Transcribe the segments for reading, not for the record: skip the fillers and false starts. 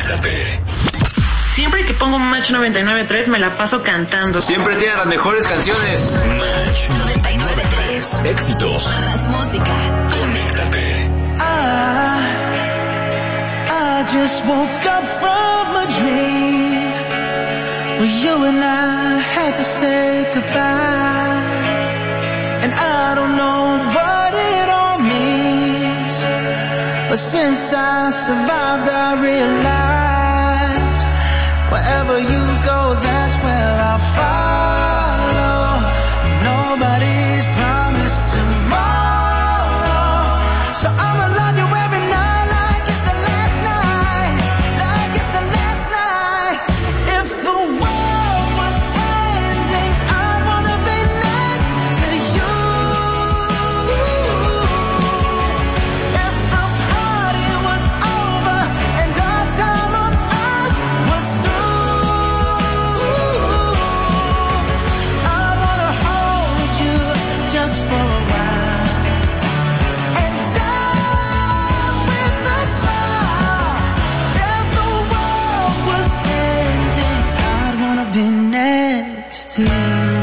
Conéctate. Siempre que pongo Match 99.3 me la paso cantando. Siempre tiene las mejores canciones. Match 99.3. Éxitos. Más música. Conéctate. I just woke up from a dream where you and I had to say goodbye. And I don't know what it all means, but since I survived I realized wherever you go, that's where I'll follow. Nobody's promised tomorrow, so I'ma love you every night like it's the last night, like it's the last night. If the world was ending, I'd wanna be next to you. If the party was over and our time on earth was through, I wanna hold you just for a while and die with a smile. If the world was ending, I'd wanna be next to you.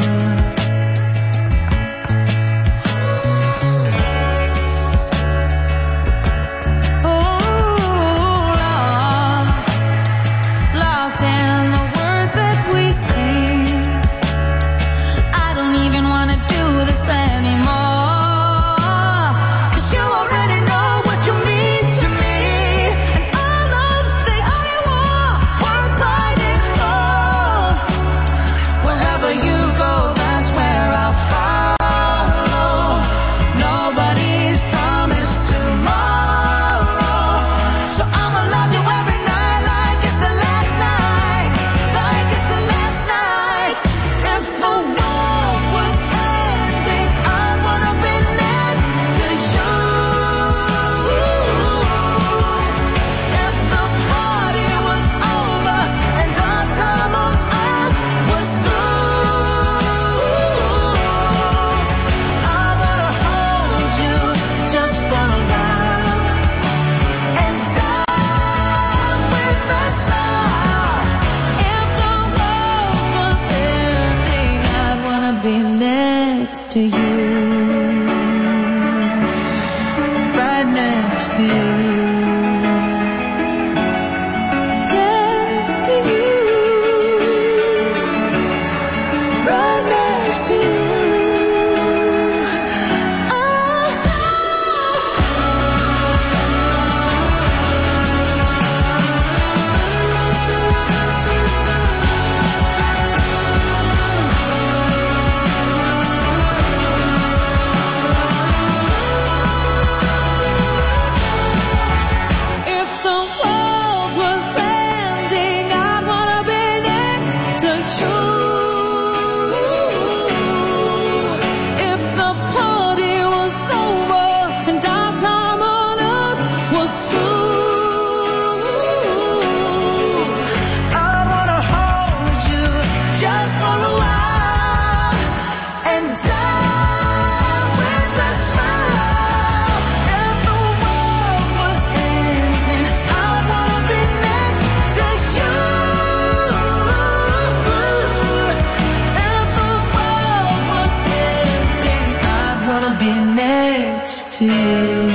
Lost in the words that we sing. I don't even wanna do this anymore, 'cause you already know what you mean to me, and all of the I want worth fighting for. Wherever you go, that's where I'll follow. Nobody's promised tomorrow, so I'ma love you every night like it's the last night, like it's the last night. If the world was ending, I'd wanna be next to you. If the party was over and our time on earth was through, I wanna hold you just for a while and die with a smile. If the world was ending, I'd wanna be next to you, right next to you, next to you, right next to you. If the world was ending, I'd wanna be next to you. If the party was over and our time on earth was through, I wanna hold you just for a while and die with a smile. If the world was ending, I'd wanna be next to you. If the world was ending, I'd wanna be next to you.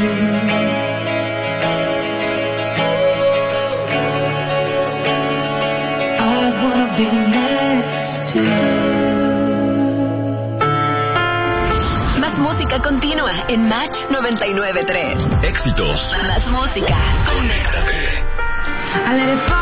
I'd wanna be next to you. Más música continua en Match 99.3. Éxitos. Más música. Conéctate. I let it fall.